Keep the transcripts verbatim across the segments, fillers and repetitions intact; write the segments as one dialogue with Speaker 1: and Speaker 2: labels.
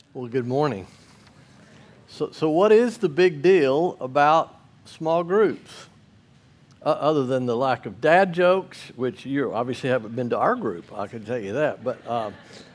Speaker 1: Well, good morning. So, so what is the big deal about small groups? Uh, other than the lack of dad jokes, which you obviously haven't been to our group, I can tell you that. But um,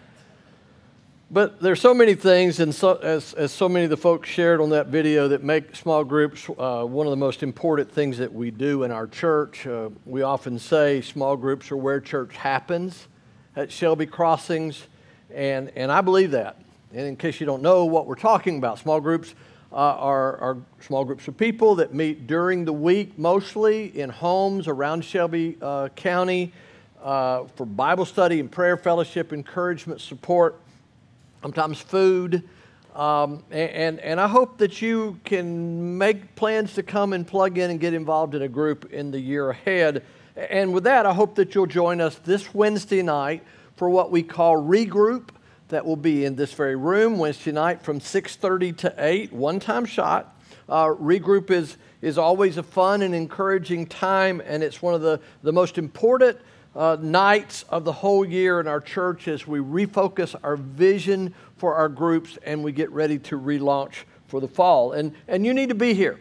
Speaker 1: but there's so many things, and so, as, as so many of the folks shared on that video, that make small groups uh, one of the most important things that we do in our church. Uh, we often say small groups are where church happens at Shelby Crossings, and, and I believe that. And in case you don't know what we're talking about, small groups uh, are, are small groups of people that meet during the week, mostly in homes around Shelby uh, County uh, for Bible study and prayer fellowship, encouragement, support, sometimes food. Um, and, and I hope that you can make plans to come and plug in and get involved in a group in the year ahead. And with that, I hope that you'll join us this Wednesday night for what we call Regroup. That will be in this very room Wednesday night from six thirty to eight, one-time shot. Uh, Regroup is, is always a fun and encouraging time, and it's one of the, the most important uh, nights of the whole year in our church as we refocus our vision for our groups and we get ready to relaunch for the fall. And, and you need to be here.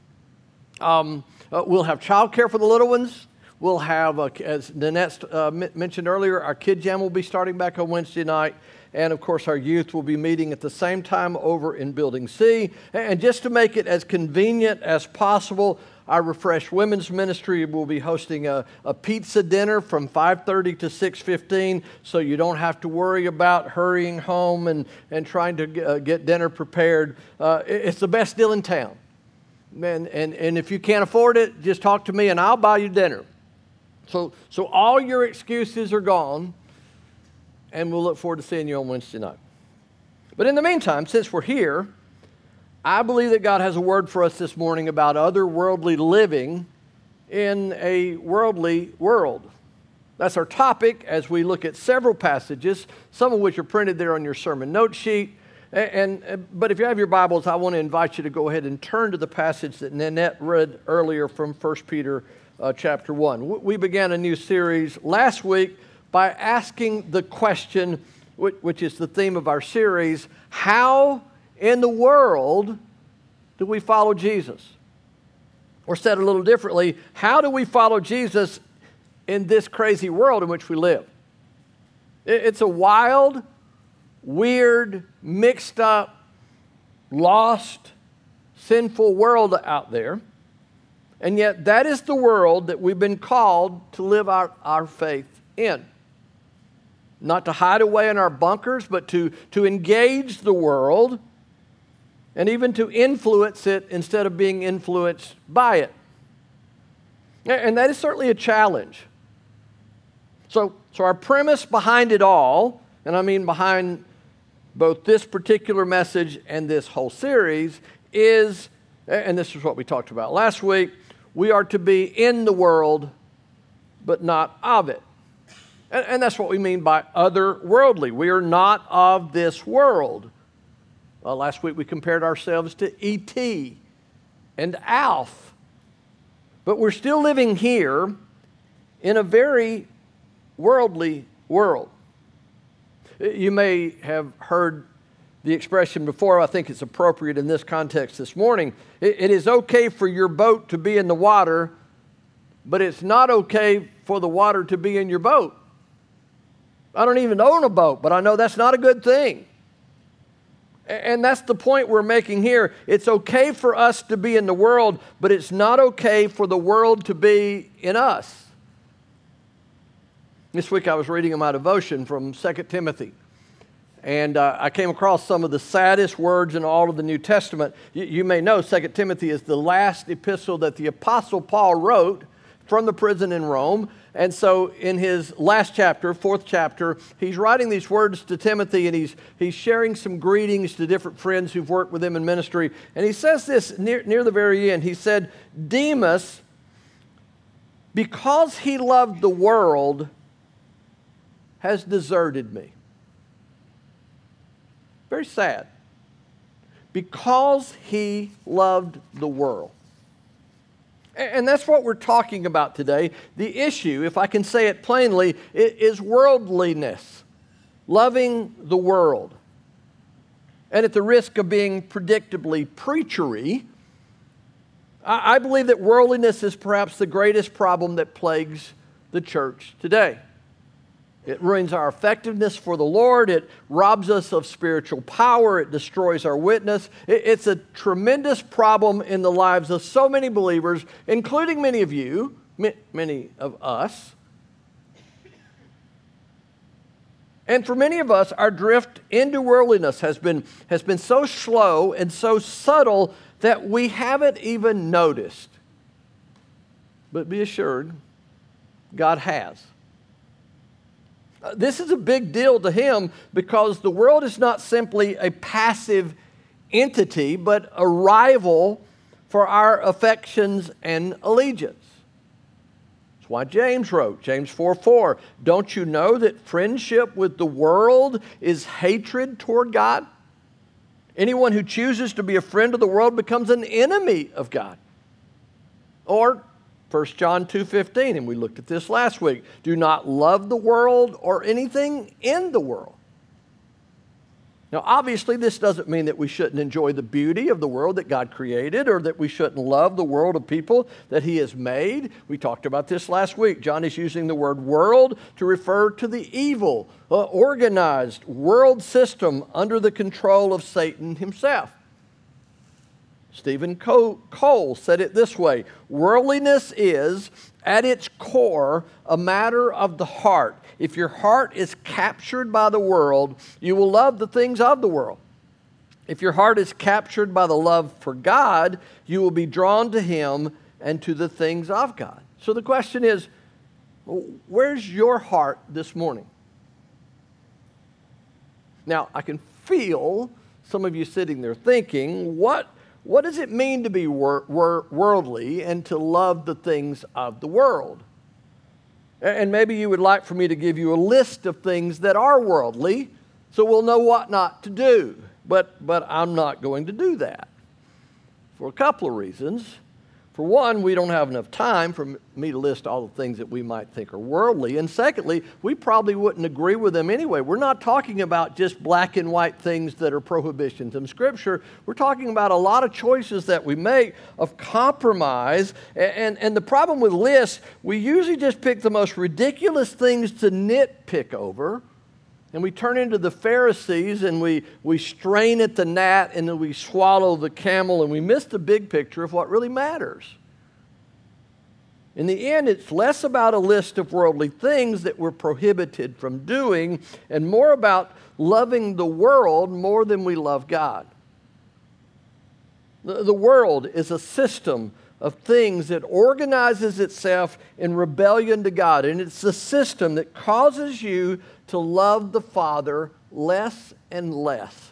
Speaker 1: Um, uh, we'll have childcare for the little ones. We'll have, uh, as Nanette uh, mentioned earlier, our Kid Jam will be starting back on Wednesday night. And, of course, our youth will be meeting at the same time over in Building C. And just to make it as convenient as possible, our Refresh Women's Ministry will be hosting a, a pizza dinner from five thirty to six fifteen, so you don't have to worry about hurrying home and, and trying to uh, get dinner prepared. Uh, it's the best deal in town. And, and, and if you can't afford it, just talk to me and I'll buy you dinner. So, so all your excuses are gone. And we'll look forward to seeing you on Wednesday night. But in the meantime, since we're here, I believe that God has a word for us this morning about otherworldly living in a worldly world. That's our topic as we look at several passages, some of which are printed there on your sermon note sheet. And, and but if you have your Bibles, I want to invite you to go ahead and turn to the passage that Nanette read earlier from First Peter uh, chapter one. We began a new series last week by asking the question, which is the theme of our series, how in the world do we follow Jesus? Or said a little differently, how do we follow Jesus in this crazy world in which we live? It's a wild, weird, mixed up, lost, sinful world out there. And yet that is the world that we've been called to live our, our faith in. Not to hide away in our bunkers, but to, to engage the world and even to influence it instead of being influenced by it. And that is certainly a challenge. So, so our premise behind it all, and I mean behind both this particular message and this whole series, is, and this is what we talked about last week, we are to be in the world, but not of it. And that's what we mean by otherworldly. We are not of this world. Well, last week we compared ourselves to E T and Alf. But we're still living here in a very worldly world. You may have heard the expression before. I think it's appropriate in this context this morning. It is okay for your boat to be in the water, but it's not okay for the water to be in your boat. I don't even own a boat, but I know that's not a good thing. And that's the point we're making here. It's okay for us to be in the world, but it's not okay for the world to be in us. This week I was reading in my devotion from Second Timothy, and uh, I came across some of the saddest words in all of the New Testament. You, you may know Second Timothy is the last epistle that the Apostle Paul wrote from the prison in Rome. And so in his last chapter, fourth chapter, he's writing these words to Timothy, and he's, he's sharing some greetings to different friends who've worked with him in ministry. And he says this near, near the very end. He said, Demas, because he loved the world, has deserted me. Very sad. Because he loved the world. And that's what we're talking about today. The issue, if I can say it plainly, is worldliness, loving the world. And at the risk of being predictably preachery, I, I believe that worldliness is perhaps the greatest problem that plagues the church today. It ruins our effectiveness for the Lord. It robs us of spiritual power. It destroys our witness. It, it's a tremendous problem in the lives of so many believers, including many of you, many of us. And for many of us, our drift into worldliness has been, has been so slow and so subtle that we haven't even noticed. But be assured, God has. This is a big deal to Him because the world is not simply a passive entity, but a rival for our affections and allegiance. That's why James wrote, James four four, don't you know that friendship with the world is hatred toward God? Anyone who chooses to be a friend of the world becomes an enemy of God. Or First John two fifteen, and we looked at this last week. Do not love the world or anything in the world. Now, obviously, this doesn't mean that we shouldn't enjoy the beauty of the world that God created or that we shouldn't love the world of people that He has made. We talked about this last week. John is using the word world to refer to the evil, uh, organized world system under the control of Satan himself. Stephen Cole said it this way, worldliness is, at its core, a matter of the heart. If your heart is captured by the world, you will love the things of the world. If your heart is captured by the love for God, you will be drawn to Him and to the things of God. So the question is, where's your heart this morning? Now, I can feel some of you sitting there thinking, what What does it mean to be wor- wor- worldly and to love the things of the world? And maybe you would like for me to give you a list of things that are worldly so we'll know what not to do. But, but I'm not going to do that for a couple of reasons. For one, we don't have enough time for me to list all the things that we might think are worldly. And secondly, we probably wouldn't agree with them anyway. We're not talking about just black and white things that are prohibitions in Scripture. We're talking about a lot of choices that we make of compromise. And, and the problem with lists, we usually just pick the most ridiculous things to nitpick over. And we turn into the Pharisees and we, we strain at the gnat and then we swallow the camel and we miss the big picture of what really matters. In the end, it's less about a list of worldly things that we're prohibited from doing and more about loving the world more than we love God. The, the world is a system of things that organizes itself in rebellion to God. And it's a system that causes you to love the Father less and less.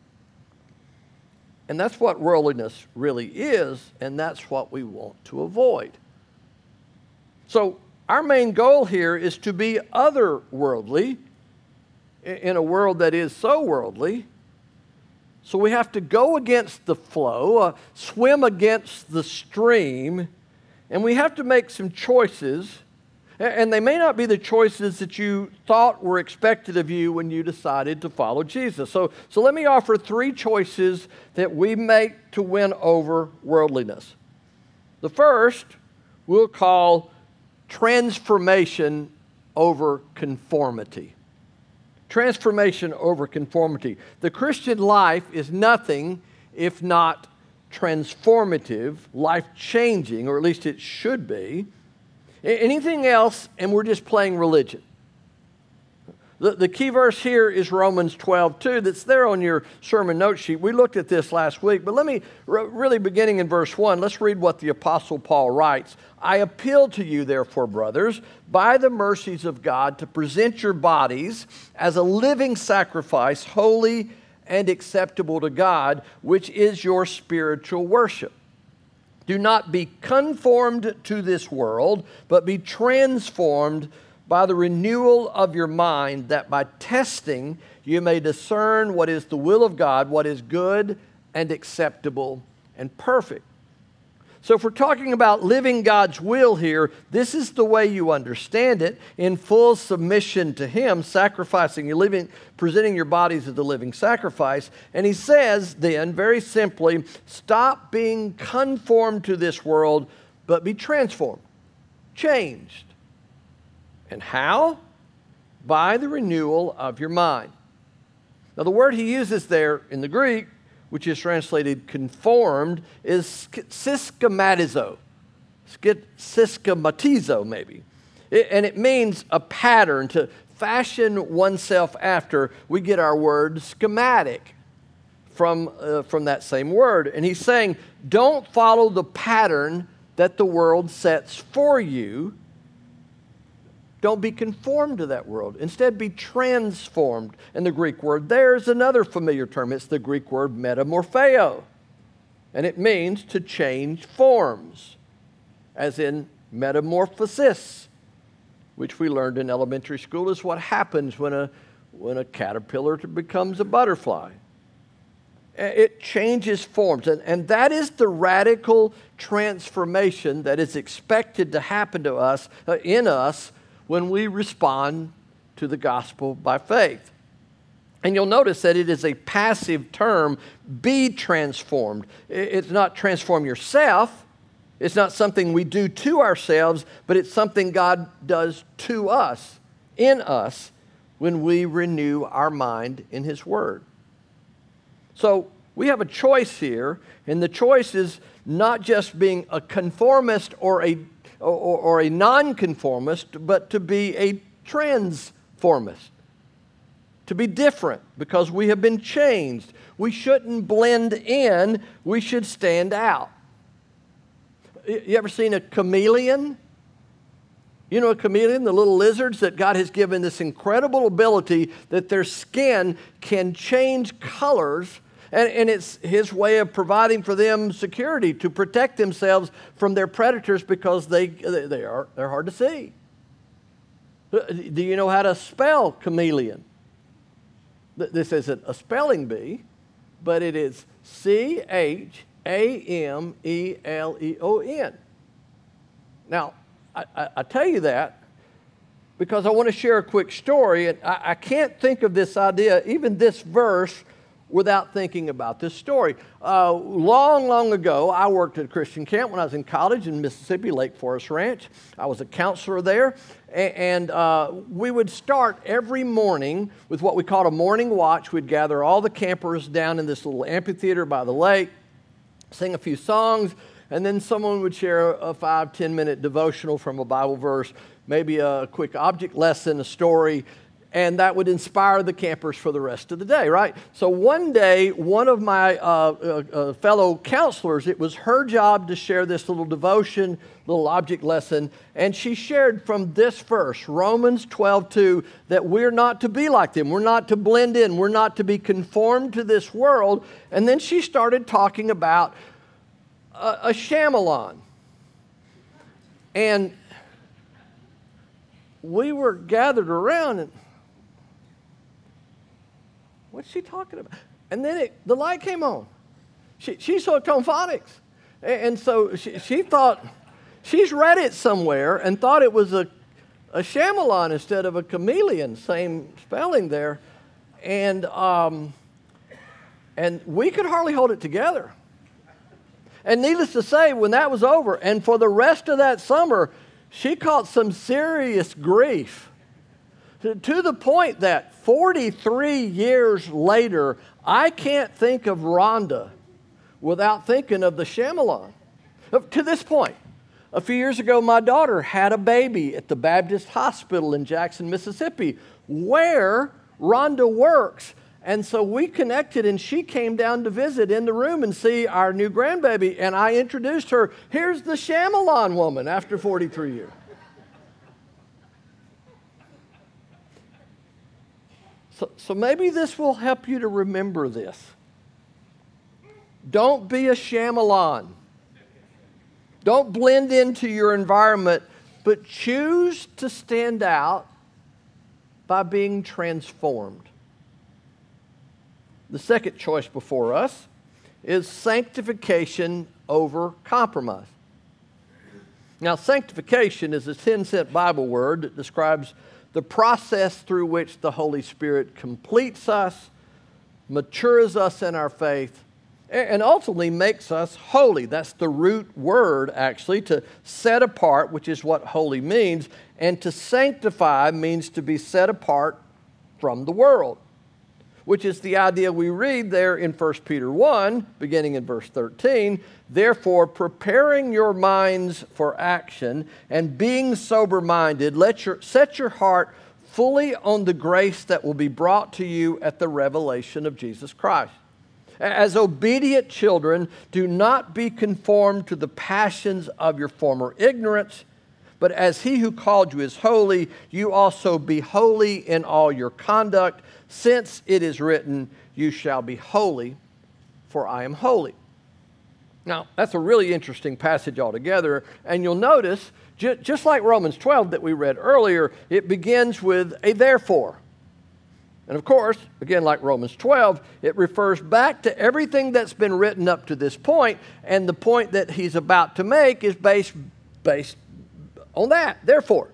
Speaker 1: And that's what worldliness really is, and that's what we want to avoid. So our main goal here is to be otherworldly in a world that is so worldly. So we have to go against the flow, uh, swim against the stream, and we have to make some choices. And they may not be the choices that you thought were expected of you when you decided to follow Jesus. So, so let me offer three choices that we make to win over worldliness. The first we'll call transformation over conformity. Transformation over conformity. The Christian life is nothing if not transformative, life-changing, or at least it should be. Anything else, and we're just playing religion. The, the key verse here is Romans twelve two. That's there on your sermon note sheet. We looked at this last week, but let me, really beginning in verse one, let's read what the Apostle Paul writes. I appeal to you, therefore, brothers, by the mercies of God, to present your bodies as a living sacrifice, holy and acceptable to God, which is your spiritual worship. Do not be conformed to this world, but be transformed by the renewal of your mind, that by testing you may discern what is the will of God, what is good and acceptable and perfect. So if we're talking about living God's will here, this is the way you understand it, in full submission to Him, sacrificing, you're living, presenting your bodies as a living sacrifice. And He says then, very simply, stop being conformed to this world, but be transformed, changed. And how? By the renewal of your mind. Now the word he uses there in the Greek, which is translated conformed, is systematizo, systematizo maybe. It, and it means a pattern, to fashion oneself after. We get our word schematic from, uh, from that same word. And he's saying, don't follow the pattern that the world sets for you. Don't be conformed to that world. Instead, be transformed. And the Greek word there is another familiar term. It's the Greek word metamorpheo. And it means to change forms, as in metamorphosis, which we learned in elementary school is what happens when a, when a caterpillar becomes a butterfly. It changes forms. And, and that is the radical transformation that is expected to happen to us, uh, in us, when we respond to the gospel by faith. And you'll notice that it is a passive term, be transformed. It's not transform yourself. It's not something we do to ourselves, but it's something God does to us, in us, when we renew our mind in His Word. So we have a choice here, and the choice is not just being a conformist or a Or, or a nonconformist, but to be a transformist, to be different because we have been changed. We shouldn't blend in, we should stand out. You ever seen a chameleon? You know a chameleon, the little lizards that God has given this incredible ability that their skin can change colors. And, and it's His way of providing for them security to protect themselves from their predators because they, they are, they're hard to see. Do you know how to spell chameleon? This isn't a spelling bee, but it is C H A M E L E O N. Now, I, I, I tell you that because I want to share a quick story. And I, I can't think of this idea, even this verse, without thinking about this story. Uh, long, long ago, I worked at a Christian camp when I was in college in Mississippi, Lake Forest Ranch. I was a counselor there, and uh, we would start every morning with what we called a morning watch. We'd gather all the campers down in this little amphitheater by the lake, sing a few songs, and then someone would share a five, ten minute devotional from a Bible verse, maybe a quick object lesson, a story, and that would inspire the campers for the rest of the day, right? So one day, one of my uh, uh, uh, fellow counselors, it was her job to share this little devotion, little object lesson, and she shared from this verse, Romans twelve two, that we're not to be like them. We're not to blend in. We're not to be conformed to this world. And then she started talking about a, a Shyamalan. And we were gathered around, and what's she talking about? And then it, the light came on. She, she's hooked on phonics. And, and so she, she thought, she's read it somewhere and thought it was a, a Shyamalan instead of a chameleon, same spelling there. And, um, and we could hardly hold it together. And needless to say, when that was over, and for the rest of that summer, she caught some serious grief. To, to the point that forty-three years later, I can't think of Rhonda without thinking of the Shyamalan. To this point, a few years ago, my daughter had a baby at the Baptist Hospital in Jackson, Mississippi, where Rhonda works. And so we connected, and she came down to visit in the room and see our new grandbaby. And I introduced her. Here's the Shyamalan woman after forty-three years. So, so maybe this will help you to remember this. Don't be a Shyamalan. Don't blend into your environment, but choose to stand out by being transformed. The second choice before us is sanctification over compromise. Now, sanctification is a ten-cent Bible word that describes the process through which the Holy Spirit completes us, matures us in our faith, and ultimately makes us holy. That's the root word, actually, to set apart, which is what holy means, and to sanctify means to be set apart from the world, which is the idea we read there in First Peter one, beginning in verse thirteen. Therefore, preparing your minds for action and being sober-minded, let your, set your heart fully on the grace that will be brought to you at the revelation of Jesus Christ. As obedient children, do not be conformed to the passions of your former ignorance, but as he who called you is holy, you also be holy in all your conduct, since it is written, you shall be holy, for I am holy. Now, that's a really interesting passage altogether, and you'll notice, ju- just like Romans twelve that we read earlier, it begins with a therefore. And of course, again, like Romans twelve, it refers back to everything that's been written up to this point, and the point that he's about to make is based, based on that. Therefore,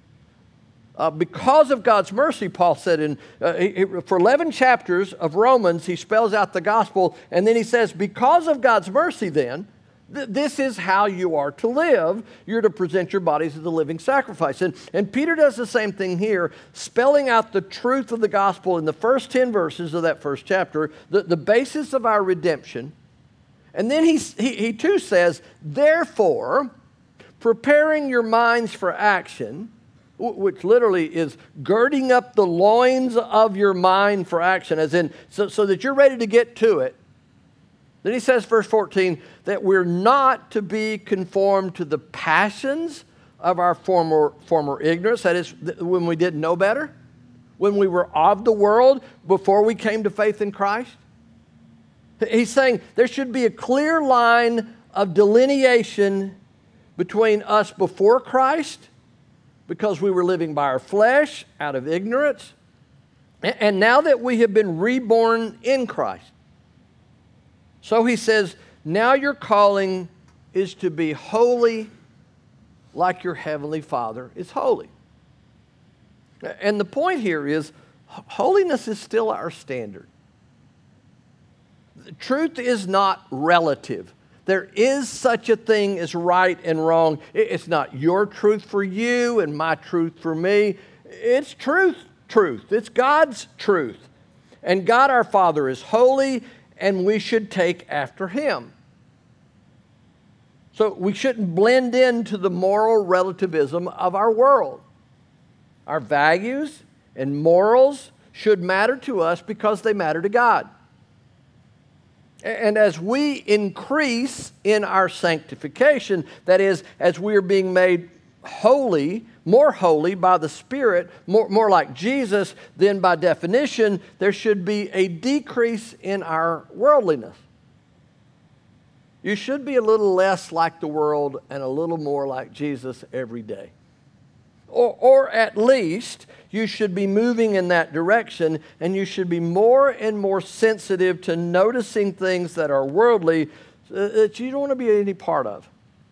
Speaker 1: uh, because of God's mercy, Paul said, in uh, he, he, for eleven chapters of Romans, he spells out the gospel, and then he says, because of God's mercy then, th- this is how you are to live. You're to present your bodies as a living sacrifice. And, and Peter does the same thing here, spelling out the truth of the gospel in the first ten verses of that first chapter, the, the basis of our redemption. And then he, he, he too says, therefore, preparing your minds for action, which literally is girding up the loins of your mind for action, as in, so, so that you're ready to get to it. Then he says, verse fourteen, that we're not to be conformed to the passions of our former, former ignorance, that is, when we didn't know better, when we were of the world, before we came to faith in Christ. He's saying there should be a clear line of delineation between us before Christ, because we were living by our flesh out of ignorance, and now that we have been reborn in Christ. So he says, now your calling is to be holy like your heavenly Father is holy. And the point here is, holiness is still our standard. Truth is not relative. There is such a thing as right and wrong. It's not your truth for you and my truth for me. It's truth, truth. It's God's truth. And God our Father is holy, and we should take after Him. So we shouldn't blend into the moral relativism of our world. Our values and morals should matter to us because they matter to God. And as we increase in our sanctification, that is, as we are being made holy, more holy by the Spirit, more, more like Jesus, then by definition, there should be a decrease in our worldliness. You should be a little less like the world and a little more like Jesus every day. Or, or at least you should be moving in that direction, and you should be more and more sensitive to noticing things that are worldly that you don't want to be any part of.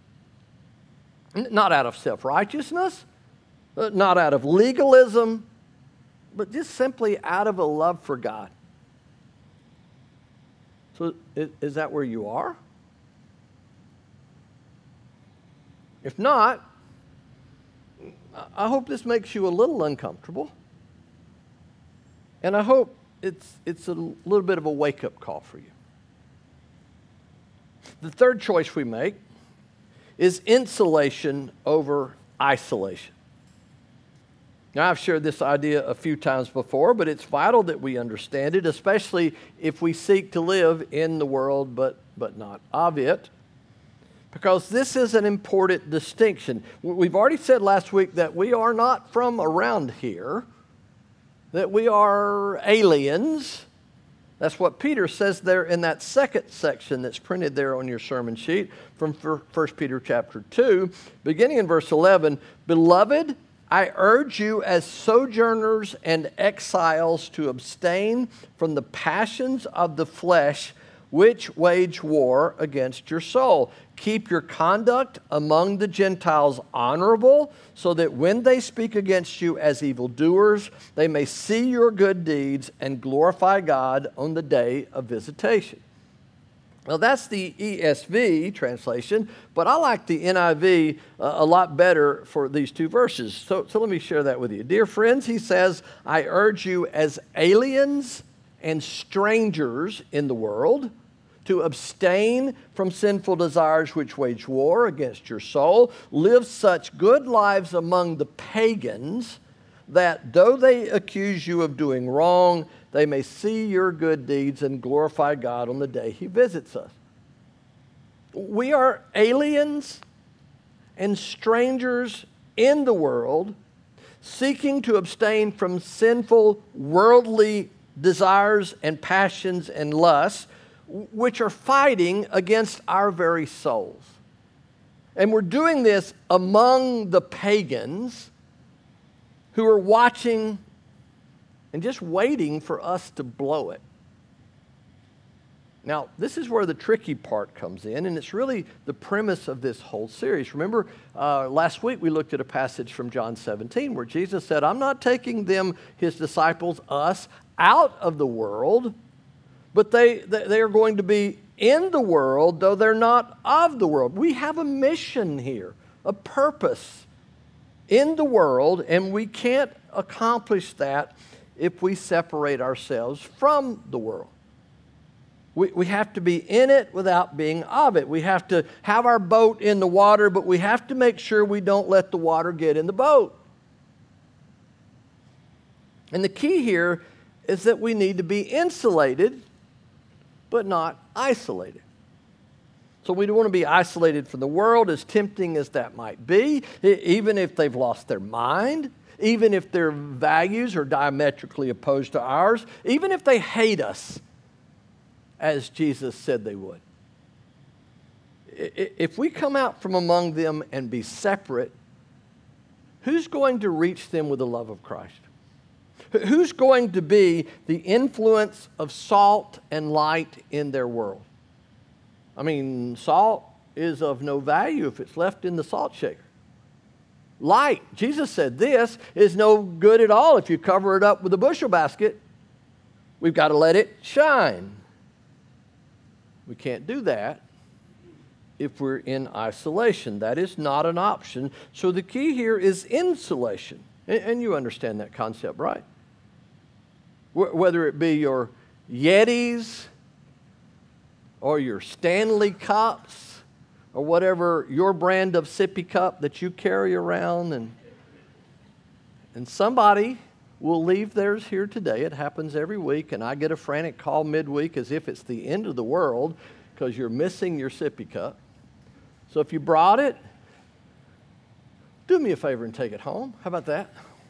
Speaker 1: Not out of self-righteousness, not out of legalism, but just simply out of a love for God. So is that where you are? If not, I hope this makes you a little uncomfortable. And I hope it's, it's a little bit of a wake-up call for you. The third choice we make is insulation over isolation. Now, I've shared this idea a few times before, but it's vital that we understand it, especially if we seek to live in the world but, but not of it. Because this is an important distinction. We've already said last week that we are not from around here, that we are aliens. That's what Peter says there in that second section that's printed there on your sermon sheet from First Peter chapter two, beginning in verse eleven. Beloved, I urge you as sojourners and exiles to abstain from the passions of the flesh which wage war against your soul. Keep your conduct among the Gentiles honorable, so that when they speak against you as evildoers, they may see your good deeds and glorify God on the day of visitation. Well, that's the E S V translation, but I like the N I V uh, a lot better for these two verses. So, so let me share that with you. Dear friends, he says, I urge you as aliens and strangers in the world to abstain from sinful desires which wage war against your soul. Live such good lives among the pagans that though they accuse you of doing wrong, they may see your good deeds and glorify God on the day he visits us. We are aliens and strangers in the world, seeking to abstain from sinful worldly desires and passions and lusts, which are fighting against our very souls. And we're doing this among the pagans who are watching and just waiting for us to blow it. Now, this is where the tricky part comes in, and it's really the premise of this whole series. Remember, uh, last week we looked at a passage from John seventeen where Jesus said, I'm not taking them, his disciples, us, out of the world, but they, they are going to be in the world, though they're not of the world. We have a mission here, a purpose in the world, and we can't accomplish that if we separate ourselves from the world. We, we have to be in it without being of it. We have to have our boat in the water, but we have to make sure we don't let the water get in the boat. And the key here is that we need to be insulated, but not isolated. So we don't want to be isolated from the world, as tempting as that might be, even if they've lost their mind, even if their values are diametrically opposed to ours, even if they hate us, as Jesus said they would. If we come out from among them and be separate, who's going to reach them with the love of Christ? Who's going to be the influence of salt and light in their world? I mean, salt is of no value if it's left in the salt shaker. Light, Jesus said this, is no good at all if you cover it up with a bushel basket. We've got to let it shine. We can't do that if we're in isolation. That is not an option. So the key here is insulation. And you understand that concept, right? Whether it be your Yetis or your Stanley cups or whatever your brand of sippy cup that you carry around, and, and somebody will leave theirs here today. It happens every week, and I get a frantic call midweek as if it's the end of the world because you're missing your sippy cup. So if you brought it, do me a favor and take it home. How about that?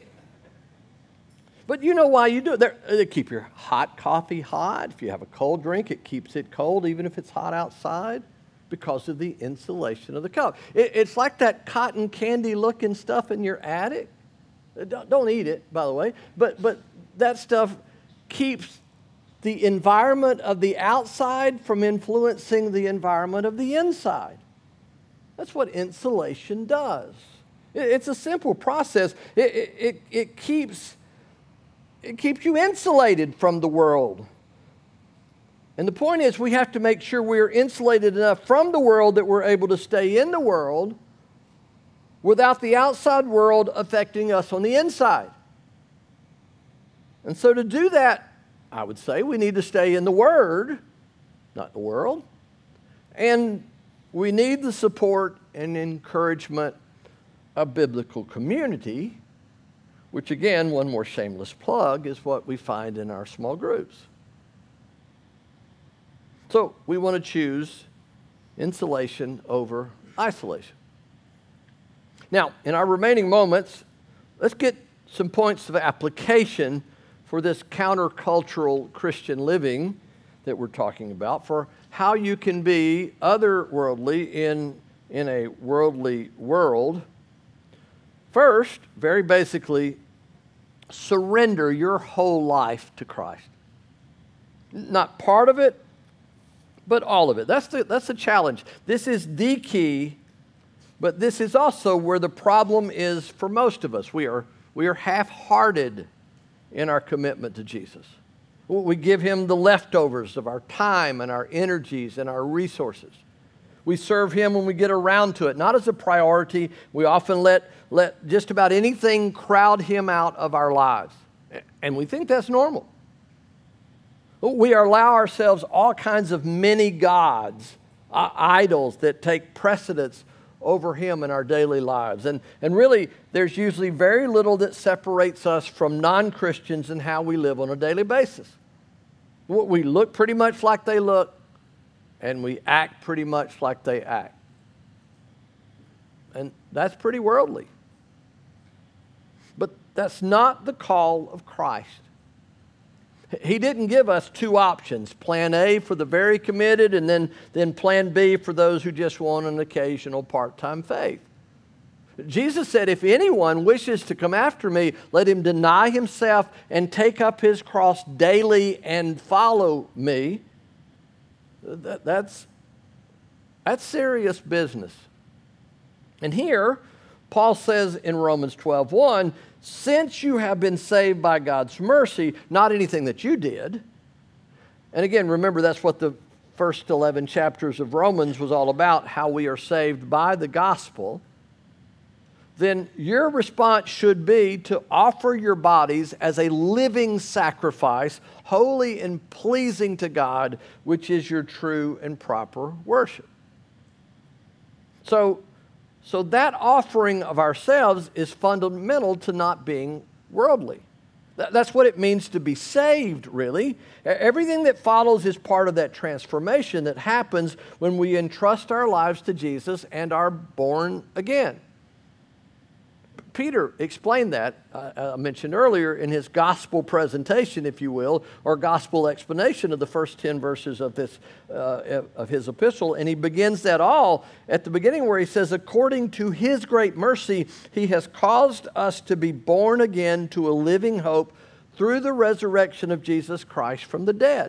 Speaker 1: But you know why you do it. They're, they keep your hot coffee hot. If you have a cold drink, it keeps it cold even if it's hot outside because of the insulation of the cup. It, it's like that cotton candy looking stuff in your attic. Don't, don't eat it, by the way. But, but that stuff keeps the environment of the outside from influencing the environment of the inside. That's what insulation does. It, it's a simple process. It, it, it, it keeps... It keeps you insulated from the world. And the point is, we have to make sure we're insulated enough from the world that we're able to stay in the world without the outside world affecting us on the inside. And so to do that, I would say we need to stay in the Word, not the world. And we need the support and encouragement of biblical community, which again, one more shameless plug, is what we find in our small groups. So we want to choose insulation over isolation. Now, in our remaining moments, let's get some points of application for this countercultural Christian living that we're talking about, for how you can be otherworldly in, in a worldly world. First, very basically, surrender your whole life to Christ. Not part of it, but all of it. That's the, that's the challenge. This is the key, but this is also where the problem is for most of us. We are, we are half-hearted in our commitment to Jesus. We give him the leftovers of our time and our energies and our resources. We serve him when we get around to it, not as a priority. We often let, let just about anything crowd him out of our lives. And we think that's normal. We allow ourselves all kinds of mini gods, uh, idols that take precedence over him in our daily lives. And, and really, there's usually very little that separates us from non-Christians in how we live on a daily basis. We look pretty much like they look, and we act pretty much like they act. And that's pretty worldly. But that's not the call of Christ. He didn't give us two options, plan A for the very committed and then, then plan B for those who just want an occasional part-time faith. Jesus said, if anyone wishes to come after me, let him deny himself and take up his cross daily and follow me. That, that's, that's serious business. And here, Paul says in Romans twelve one, since you have been saved by God's mercy, not anything that you did. And again, remember, that's what the first eleven chapters of Romans was all about, how we are saved by the gospel. Then your response should be to offer your bodies as a living sacrifice, holy and pleasing to God, which is your true and proper worship. So, so that offering of ourselves is fundamental to not being worldly. That's what it means to be saved, really. Everything that follows is part of that transformation that happens when we entrust our lives to Jesus and are born again. Peter explained that, uh, I mentioned earlier, in his gospel presentation, if you will, or gospel explanation of the first ten verses of, this, uh, of his epistle. And he begins that all at the beginning where he says, according to his great mercy, he has caused us to be born again to a living hope through the resurrection of Jesus Christ from the dead.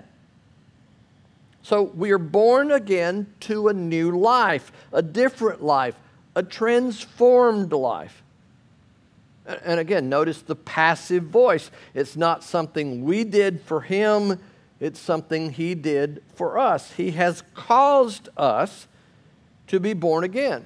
Speaker 1: So we are born again to a new life, a different life, a transformed life. And again, notice the passive voice. It's not something we did for him. It's something he did for us. He has caused us to be born again.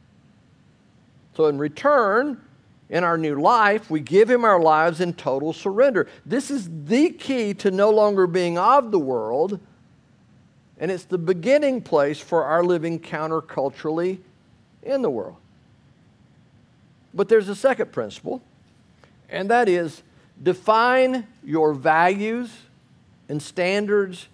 Speaker 1: So in return, in our new life, we give him our lives in total surrender. This is the key to no longer being of the world, and it's the beginning place for our living counterculturally in the world. But there's a second principle, and that is define your values and standards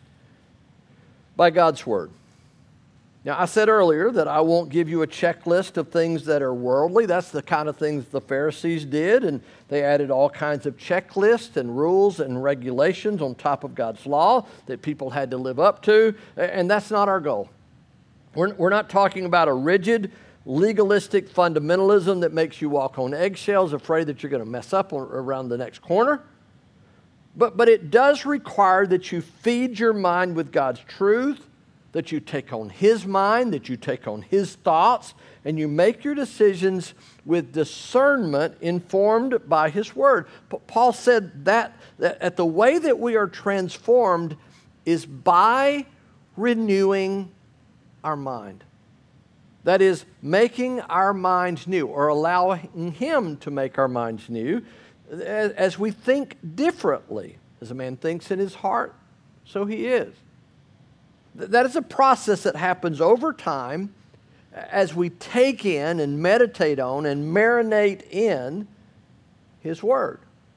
Speaker 1: by God's Word. Now, I said earlier that I won't give you a checklist of things that are worldly. That's the kind of things the Pharisees did, and they added all kinds of checklists and rules and regulations on top of God's law that people had to live up to, and that's not our goal. We're, we're not talking about a rigid, legalistic fundamentalism that makes you walk on eggshells, afraid that you're going to mess up around the next corner. But, but it does require that you feed your mind with God's truth, that you take on His mind, that you take on His thoughts, and you make your decisions with discernment informed by His Word. Paul said that, that the way that we are transformed is by renewing our mind. That is, making our minds new, or allowing Him to make our minds new as we think differently. As a man thinks in his heart, so he is. That is a process that happens over time as we take in and meditate on and marinate in His Word.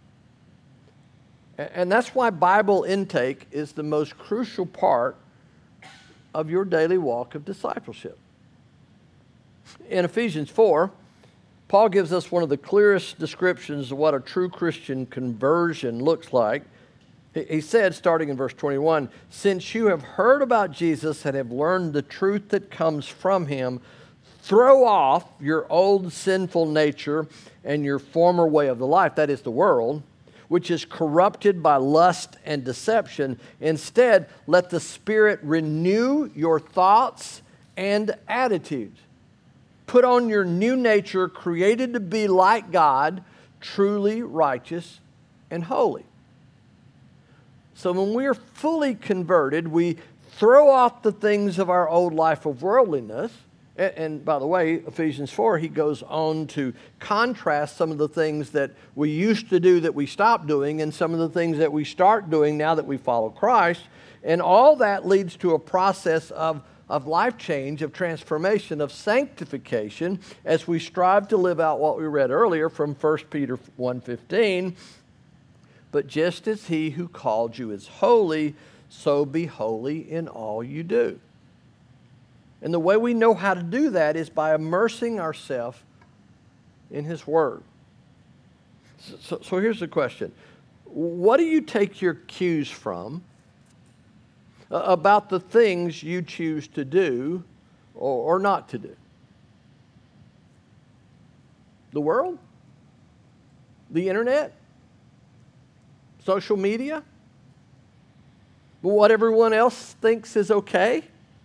Speaker 1: And that's why Bible intake is the most crucial part of your daily walk of discipleship. In Ephesians four, Paul gives us one of the clearest descriptions of what a true Christian conversion looks like. He said, starting in verse twenty-one, since you have heard about Jesus and have learned the truth that comes from Him, throw off your old sinful nature and your former way of the life, that is the world, which is corrupted by lust and deception. Instead, let the Spirit renew your thoughts and attitudes. Put on your new nature, created to be like God, truly righteous and holy. So when we are fully converted, we throw off the things of our old life of worldliness. And, and by the way, Ephesians four, he goes on to contrast some of the things that we used to do that we stopped doing and some of the things that we start doing now that we follow Christ. And all that leads to a process of, of life change, of transformation, of sanctification as we strive to live out what we read earlier from First Peter one fifteen. But just as he who called you is holy, so be holy in all you do. And the way we know how to do that is by immersing ourselves in his word. So, so, so here's the question. What do you take your cues from uh, about the things you choose to do or, or not to do? The world? The internet? Social media? What everyone else thinks is okay?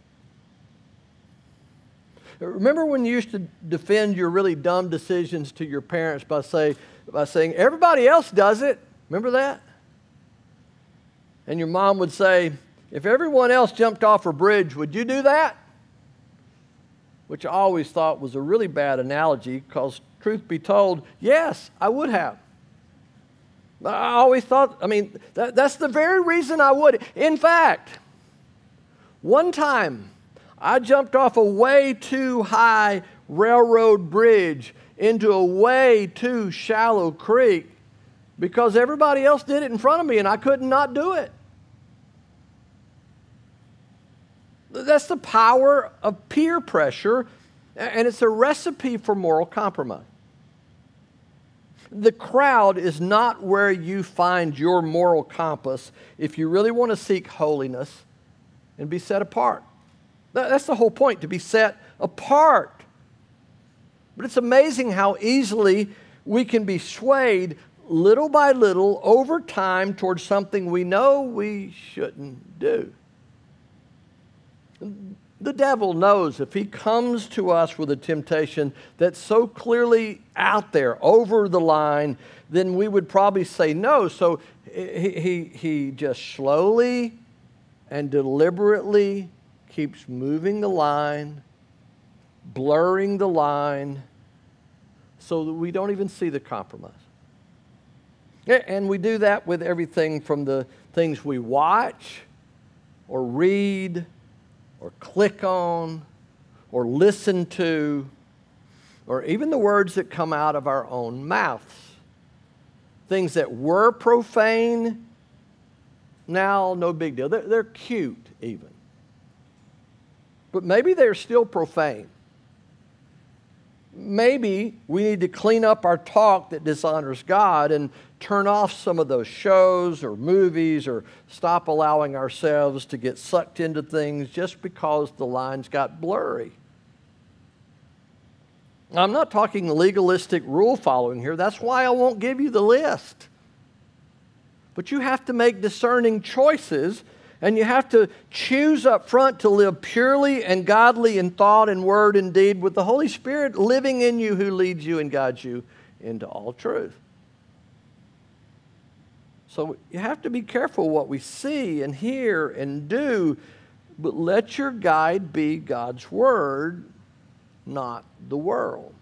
Speaker 1: Remember when you used to defend your really dumb decisions to your parents by, say, by saying, everybody else does it? Remember that? And your mom would say, if everyone else jumped off a bridge, would you do that? Which I always thought was a really bad analogy because, truth be told, yes, I would have. I always thought, I mean, that, that's the very reason I would. In fact, one time I jumped off a way too high railroad bridge into a way too shallow creek because everybody else did it in front of me and I could not do it. That's the power of peer pressure, and it's a recipe for moral compromise. The crowd is not where you find your moral compass if you really want to seek holiness and be set apart. That's the whole point, to be set apart. But it's amazing how easily we can be swayed little by little over time towards something we know we shouldn't do. The devil knows if he comes to us with a temptation that's so clearly out there, over the line, then we would probably say no. So he, he, he just slowly and deliberately keeps moving the line, blurring the line, so that we don't even see the compromise. And we do that with everything from the things we watch or read or click on, or listen to, or even the words that come out of our own mouths. Things that were profane, now no big deal. They're, they're cute even. But maybe they're still profane. Maybe we need to clean up our talk that dishonors God and turn off some of those shows or movies or stop allowing ourselves to get sucked into things just because the lines got blurry. Now, I'm not talking legalistic rule following here. That's why I won't give you the list. But you have to make discerning choices, and you have to choose up front to live purely and godly in thought and word and deed with the Holy Spirit living in you who leads you and guides you into all truth. So you have to be careful what we see and hear and do, but let your guide be God's Word, not the world.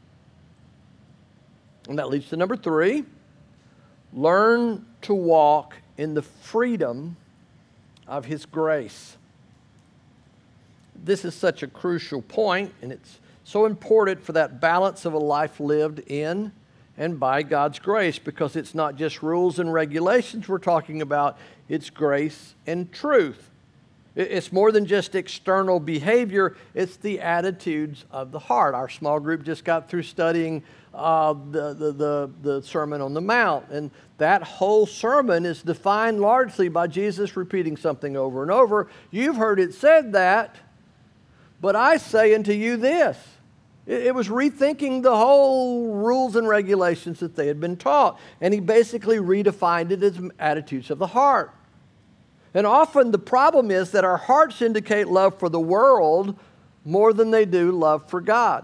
Speaker 1: And that leads to number three. Learn to walk in the freedom of His grace. This is such a crucial point, and it's so important for that balance of a life lived in and by God's grace, because it's not just rules and regulations we're talking about, it's grace and truth. It's more than just external behavior, it's the attitudes of the heart. Our small group just got through studying uh, the, the, the, the Sermon on the Mount, and that whole sermon is defined largely by Jesus repeating something over and over. You've heard it said that, but I say unto you this. It, it was rethinking the whole rules and regulations that they had been taught. And he basically redefined it as attitudes of the heart. And often the problem is that our hearts indicate love for the world more than they do love for God.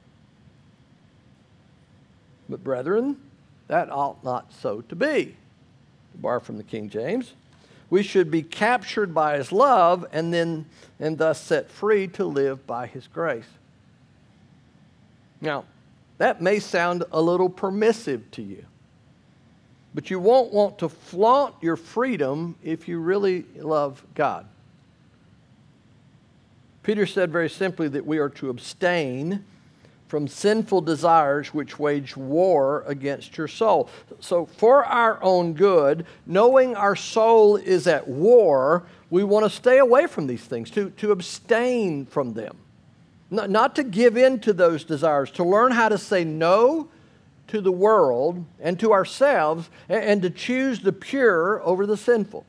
Speaker 1: But brethren, that ought not so to be. To borrow from the King James, we should be captured by his love and then and thus set free to live by his grace. Now, that may sound a little permissive to you, but you won't want to flaunt your freedom if you really love God. Peter said very simply that we are to abstain from sinful desires which wage war against your soul. So for our own good, knowing our soul is at war, we want to stay away from these things, to, to abstain from them. Not, not to give in to those desires, to learn how to say no to the world and to ourselves, and, and to choose the pure over the sinful.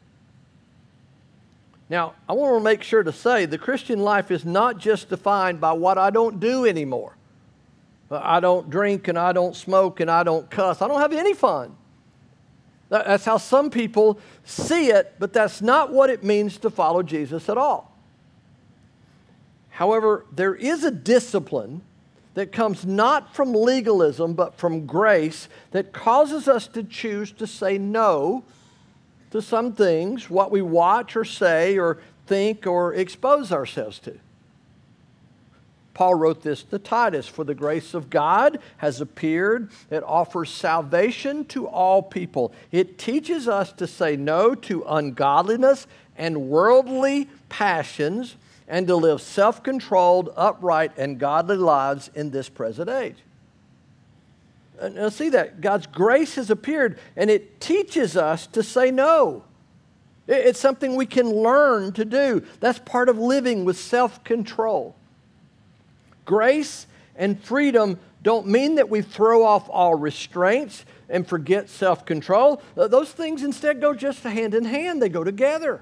Speaker 1: Now, I want to make sure to say the Christian life is not just defined by what I don't do anymore. I don't drink and I don't smoke and I don't cuss. I don't have any fun. That's how some people see it, but that's not what it means to follow Jesus at all. However, there is a discipline that comes not from legalism but from grace that causes us to choose to say no to some things, what we watch or say or think or expose ourselves to. Paul wrote this to Titus, "For the grace of God has appeared. It offers salvation to all people. It teaches us to say no to ungodliness and worldly passions and to live self-controlled, upright, and godly lives in this present age." Now see that. God's grace has appeared, and it teaches us to say no. It's something we can learn to do. That's part of living with self-control. Grace and freedom don't mean that we throw off all restraints and forget self-control. Those things instead go just hand in hand. They go together.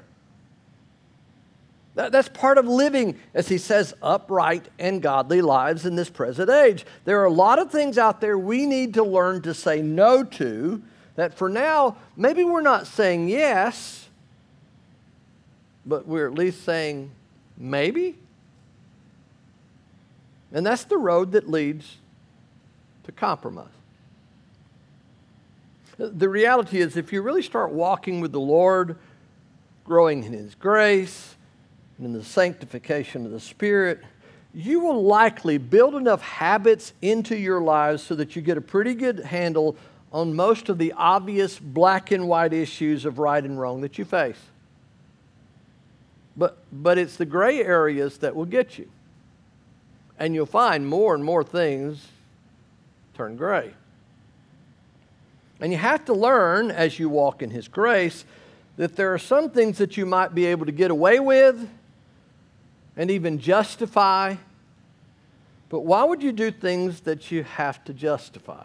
Speaker 1: That's part of living, as he says, upright and godly lives in this present age. There are a lot of things out there we need to learn to say no to that for now, maybe we're not saying yes, but we're at least saying maybe. And that's the road that leads to compromise. The reality is, if you really start walking with the Lord, growing in his grace, and in the sanctification of the Spirit, you will likely build enough habits into your lives so that you get a pretty good handle on most of the obvious black and white issues of right and wrong that you face. But, but it's the gray areas that will get you. And you'll find more and more things turn gray. And you have to learn, as you walk in his grace, that there are some things that you might be able to get away with and even justify. But why would you do things that you have to justify?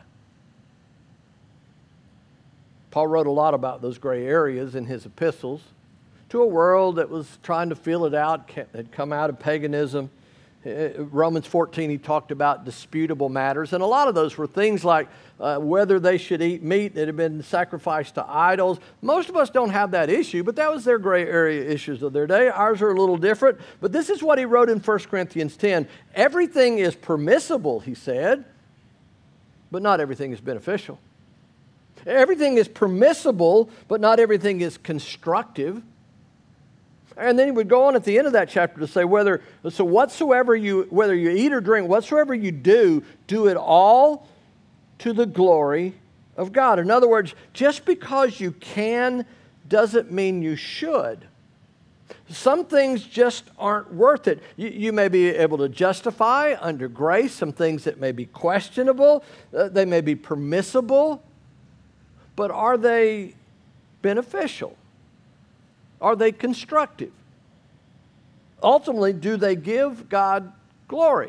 Speaker 1: Paul wrote a lot about those gray areas in his epistles to a world that was trying to feel it out, had come out of paganism. Romans fourteen, he talked about disputable matters, and a lot of those were things like uh, whether they should eat meat that had been sacrificed to idols. Most of us don't have that issue, but that was their gray area issues of their day. Ours are a little different, but this is what he wrote in First Corinthians ten. Everything is permissible, he said, but not everything is beneficial. Everything is permissible, but not everything is constructive. And then he would go on at the end of that chapter to say, whether so whatsoever you, whether you eat or drink, whatsoever you do, do it all to the glory of God. In other words, just because you can doesn't mean you should. Some things just aren't worth it. You, you may be able to justify under grace some things that may be questionable. Uh, they may be permissible. But are they beneficial? Are they constructive? Ultimately, do they give God glory?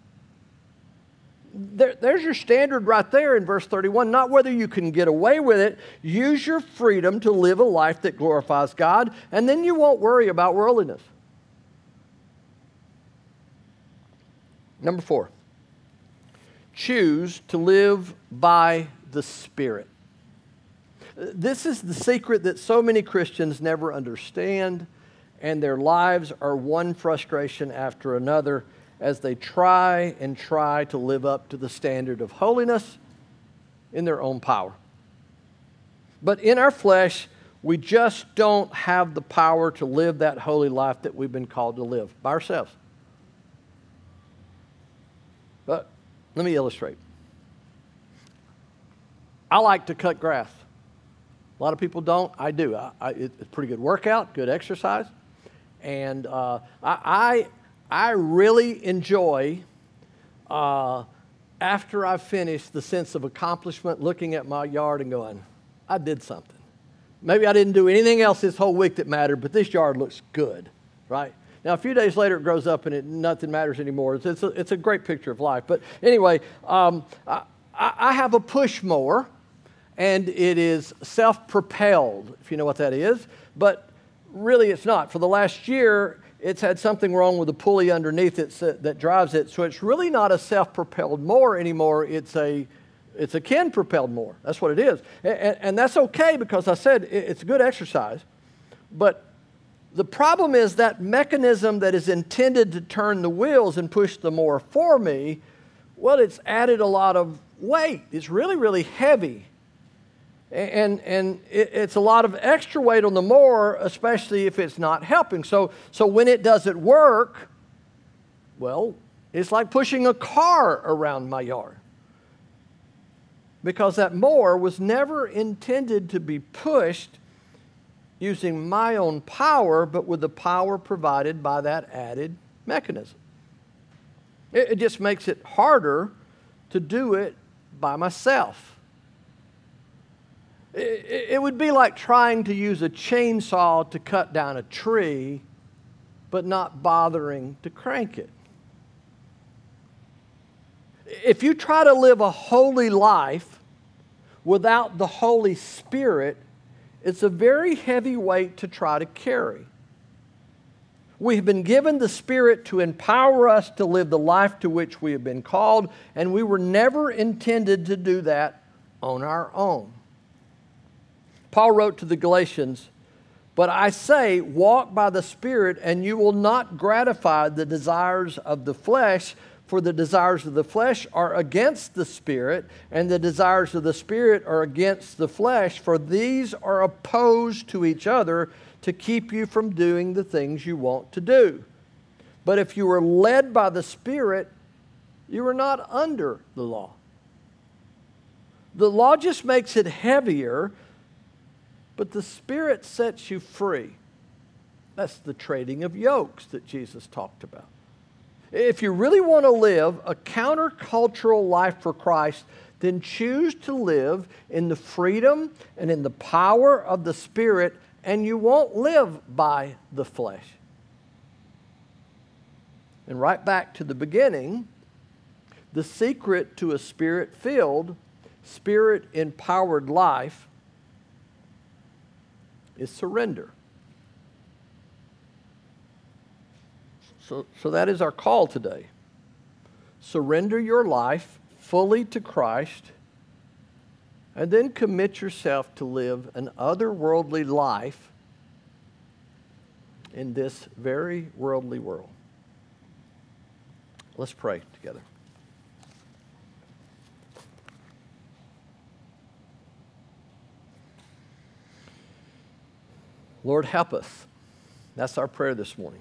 Speaker 1: There, there's your standard right there in verse thirty-one. Not whether you can get away with it. Use your freedom to live a life that glorifies God, and then you won't worry about worldliness. Number four, choose to live by the Spirit. This is the secret that so many Christians never understand, and their lives are one frustration after another as they try and try to live up to the standard of holiness in their own power. But in our flesh, we just don't have the power to live that holy life that we've been called to live by ourselves. But let me illustrate. I like to cut grass. A lot of people don't. I do. I, I, it's a pretty good workout, good exercise. And uh, I, I, I really enjoy, uh, after I've finished, the sense of accomplishment, looking at my yard and going, I did something. Maybe I didn't do anything else this whole week that mattered, but this yard looks good, right? Now, a few days later, it grows up and it, nothing matters anymore. It's, it's, a, it's a great picture of life. But anyway, um, I, I have a push mower, and it is self-propelled, if you know what that is. But really, it's not. For the last year, it's had something wrong with the pulley underneath it that drives it. So it's really not a self-propelled mower anymore. It's a It's a Ken-propelled mower. That's what it is. And, and that's okay because I said it's a good exercise. But the problem is that mechanism that is intended to turn the wheels and push the mower for me, well, it's added a lot of weight. It's really, really heavy. And, and it, it's a lot of extra weight on the mower, especially if it's not helping. So, so when it doesn't work, well, it's like pushing a car around my yard. Because that mower was never intended to be pushed using my own power, but with the power provided by that added mechanism. It, it just makes it harder to do it by myself. It, it would be like trying to use a chainsaw to cut down a tree, but not bothering to crank it. If you try to live a holy life without the Holy Spirit, it's a very heavy weight to try to carry. We have been given the Spirit to empower us to live the life to which we have been called, and we were never intended to do that on our own. Paul wrote to the Galatians, "But I say, walk by the Spirit, and you will not gratify the desires of the flesh, for the desires of the flesh are against the Spirit, and the desires of the Spirit are against the flesh, for these are opposed to each other to keep you from doing the things you want to do. But if you are led by the Spirit, you are not under the law." The law just makes it heavier, but the Spirit sets you free. That's the trading of yokes that Jesus talked about. If you really want to live a countercultural life for Christ, then choose to live in the freedom and in the power of the Spirit, and you won't live by the flesh. And right back to the beginning, the secret to a Spirit-filled, Spirit-empowered life is surrender. So, so that is our call today. Surrender your life fully to Christ, and then commit yourself to live an otherworldly life in this very worldly world. Let's pray together. Lord, help us. That's our prayer this morning.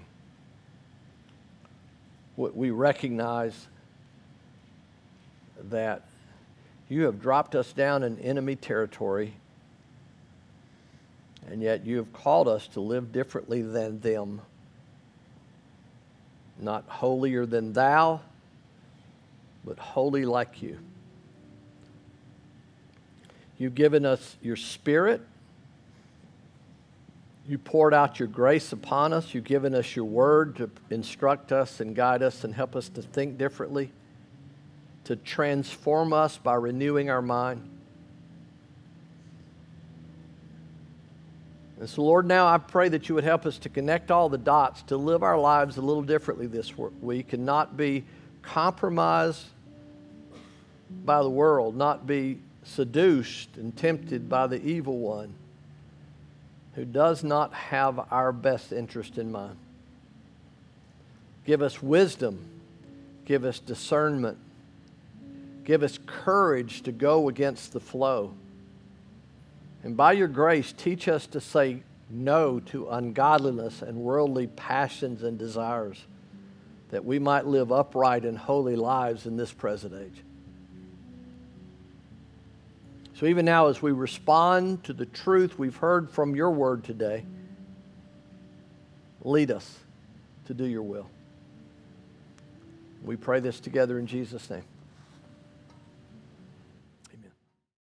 Speaker 1: We recognize that you have dropped us down in enemy territory, and yet you have called us to live differently than them. Not holier than thou, but holy like you. You've given us your Spirit. You poured out your grace upon us. You've given us your word to instruct us and guide us and help us to think differently, to transform us by renewing our mind. And so, Lord, now I pray that you would help us to connect all the dots, to live our lives a little differently this week and not be compromised by the world, not be seduced and tempted by the evil one who does not have our best interest in mind. Give us wisdom. Give us discernment. Give us courage to go against the flow. And by your grace, teach us to say no to ungodliness and worldly passions and desires, that we might live upright and holy lives in this present age. So even now, as we respond to the truth we've heard from your word today, lead us to do your will. We pray this together in Jesus' name.